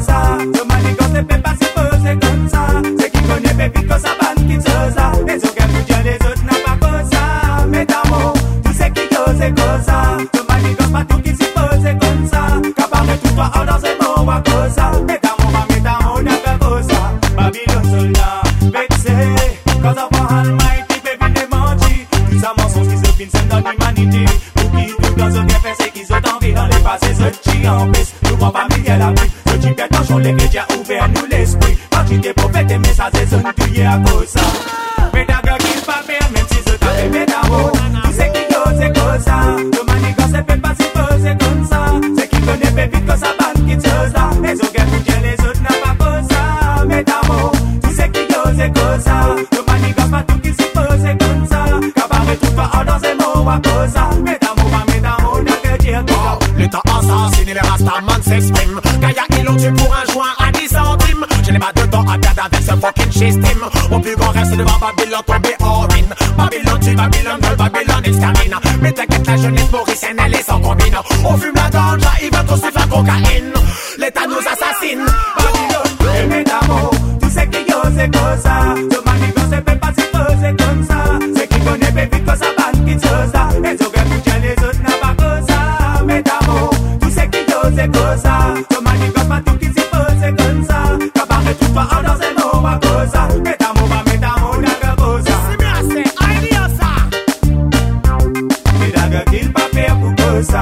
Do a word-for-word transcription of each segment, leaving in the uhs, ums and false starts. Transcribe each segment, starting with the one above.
ça. Ce manigance ne fait pas se poser comme ça. C'est qui connaît pépite quand ça banne qui se ça. Les autres qui vous les autres n'a pas comme ça. Mais d'amour, tout ce qui cause c'est comme ça. Ce manigance pas tout qui s'y pose comme ça. Qu'apparaît tout toi en dans ces mots à cause ça. Mais d'amour, ma mais d'amour n'a pas comme ça. Babylone soldat, vexé. Quand on prend Almighty, baby les mentis. Tout ça mensonge qui se finissent dans l'humanité. Pour qui tout dans ce qu'elle fait, c'est qu'ils ont envie dans les passés. Ce qui en pisse, nous prend famille à la vie. Ce qui pète en les chrétiens ouverts nous l'esprit. Parti des prophètes et messages, c'est ce tuer à cause ça. Mais d'accord qu'il pas faire, même si ce temps est fait d'amour. Tout ce qui cause, c'est cause ça. Le manigance, c'est fait pas si peu, c'est comme ça. C'est qui connaît pépite que ça banne qui te ça. Les autres qui vous les autres n'a pas cause ça. Mais d'amour, tout ce qui cause, c'est cause ça. Le manigance, pas tout qui s'y pose, c'est comme ça. Qu'apparaît tout toi dans ces mots à cause ça. Mais d'amour, mais d'amour, n'a que dire quoi. L'état assassiné, les rastaman s'expriment. Gaïa, ils l'ont tué pour un joint à dix centimes. Je n'ai pas de temps à perdre avec ce fucking système. Mon plus grand reste devant Babylone tombé en ruine. Babylone tue, Babylone veut, Babylone extermine. Mais t'inquiète, la jeunesse mauricienne, elle est sans combine. On fume la ganja, ils veulent qu'on suive la cocaïne. L'état nous assassine. Babylone, mais d'amour, tout ce qui ose, c'est comme ça. Ce manigance, c'est fait pas si peu, c'est comme ça. C'est qui connaît pépite que ça banne qui te ça. Les autres qui les autres n'a pas que ça. Mais d'amour, tout ce qui ose, c'est comme ça. Ce manigance, pas tout qui s'y pose, c'est comme ça. Qu'apparaît tout toi dans ces mots à cause ça. Mais d'amour, mais d'amour, n'a que cause ça. C'est bien, c'est idea ça. Mais d'ailleurs qu'il pas faire pour que ça.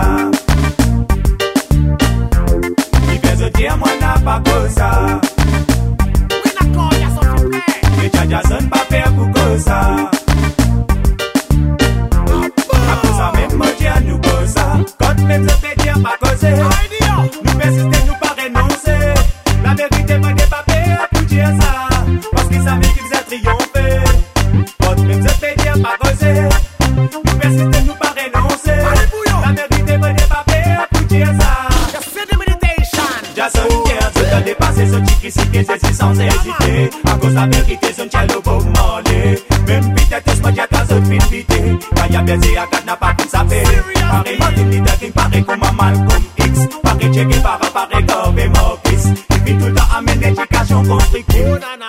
Il fait se dire, moi n'a pas que ça. Oui, d'accord, y'a son soufflet. Mais Jaja sonne pas faire pour que ça. Après ça, même moi, j'ai à nous que ça. Quand même, je fais dire pas causer. Nous persister, nous pas renoncer. La vérité, moi, n'est pas faire pour dire ça. Parce qu'ils savaient qu'ils ont triomphé. Quand même, je fais dire pas causer. Nous persister, nous pas renoncer. La vérité, moi, n'est pas faire pour dire ça. Jason Pierre, tu t'as dépassé ce qui s'y pied, c'est sans hésiter. À cause de la vérité, son cielo beau mollet. Même peut-être, moi, j'ai ta zone vite. Quand y'a baisé, à quatre n'a pas pu s'appeler. Pareil, Martin Luther King, pareil comme un Malcolm X. Pareil, Che Guevara, pareil comme Maurice. Et puis tout le temps, amène l'éducation constructive.